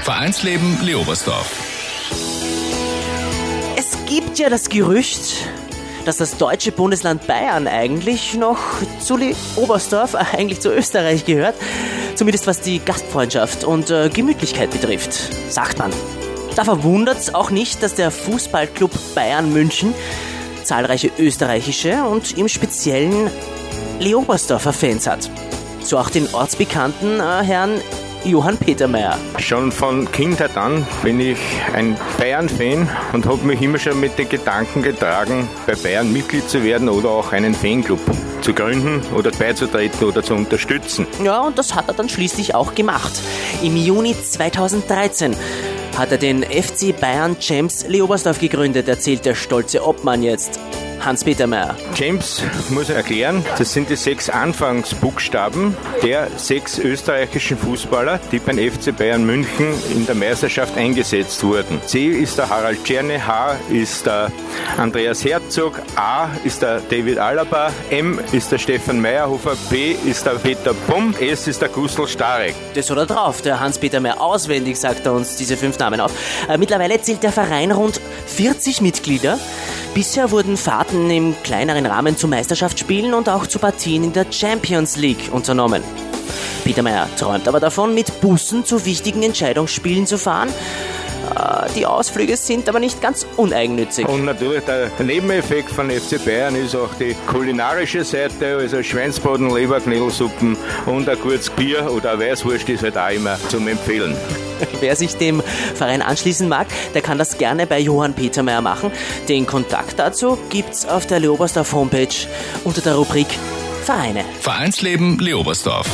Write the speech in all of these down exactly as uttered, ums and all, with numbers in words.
Vereinsleben Leobersdorf. Es gibt ja das Gerücht, dass das deutsche Bundesland Bayern eigentlich noch zu Leobersdorf, eigentlich zu Österreich gehört. Zumindest was die Gastfreundschaft und äh, Gemütlichkeit betrifft, sagt man. Da verwundert es auch nicht, dass der Fußballclub Bayern München zahlreiche österreichische und im Speziellen Leobersdorfer Fans hat. So auch den ortsbekannten äh, Herrn Johann Petermeier. Schon von Kindheit an bin ich ein Bayern-Fan und habe mich immer schon mit den Gedanken getragen, bei Bayern Mitglied zu werden oder auch einen Fanclub zu gründen oder beizutreten oder zu unterstützen. Ja, und das hat er dann schließlich auch gemacht. Im Juni zweitausenddreizehn hat er den F C Bayern Champs Leobersdorf gegründet, erzählt der stolze Obmann jetzt. Hans Petermeier. Champs muss ich erklären, das sind die sechs Anfangsbuchstaben der sechs österreichischen Fußballer, die beim F C Bayern München in der Meisterschaft eingesetzt wurden. C ist der Harald Czerny, H ist der Andreas Herzog, A ist der David Alaba, M ist der Stefan Meyerhofer, B ist der Peter Bumm, S ist der Gustl Starek. Das hat er drauf, der Hans Petermeier. Auswendig sagt er uns diese fünf Namen auf. Äh, mittlerweile zählt der Verein rund vierzig Mitglieder. Bisher wurden Fahrten im kleineren Rahmen zu Meisterschaftsspielen und auch zu Partien in der Champions League unternommen. Petermeier träumt aber davon, mit Bussen zu wichtigen Entscheidungsspielen zu fahren. Die Ausflüge sind aber nicht ganz uneigennützig. Und natürlich der Nebeneffekt von F C Bayern ist auch die kulinarische Seite, also Schweinsbraten, Leber, Knädelsuppen und ein kurzes Bier oder ein Weißwurst ist halt auch immer zum Empfehlen. Wer sich dem Verein anschließen mag, der kann das gerne bei Johann Petermeier machen. Den Kontakt dazu gibt's auf der Leobersdorf Homepage unter der Rubrik Vereine. Vereinsleben Leobersdorf.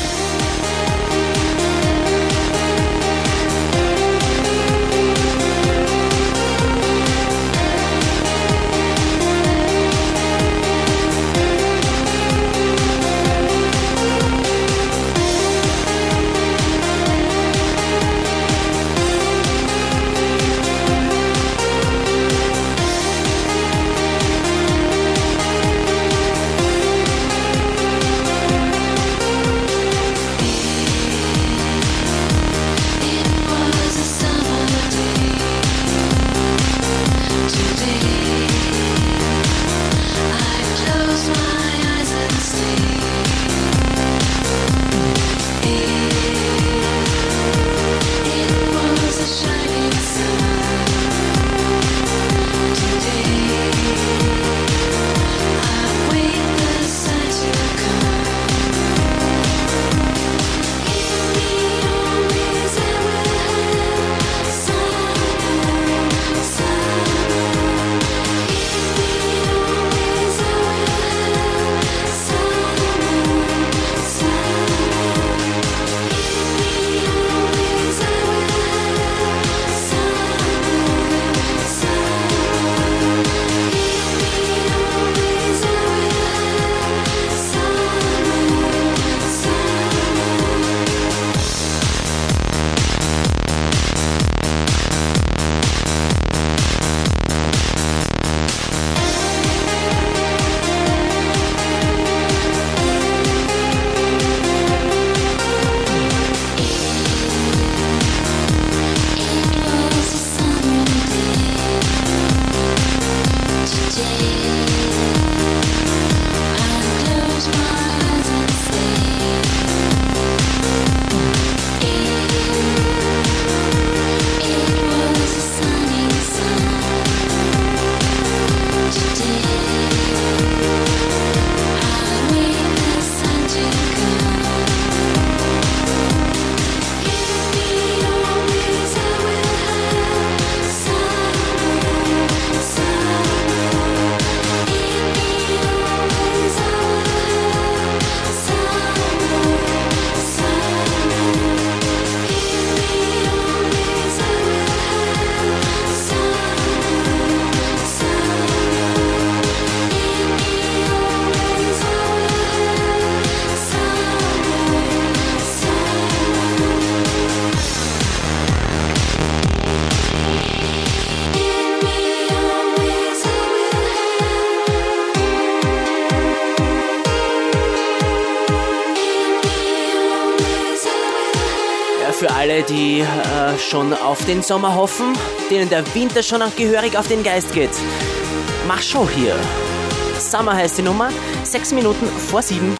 die äh, schon auf den Sommer hoffen, denen der Winter schon auch gehörig auf den Geist geht. Mach Show hier. Summer heißt die Nummer, sechs Minuten vor sieben.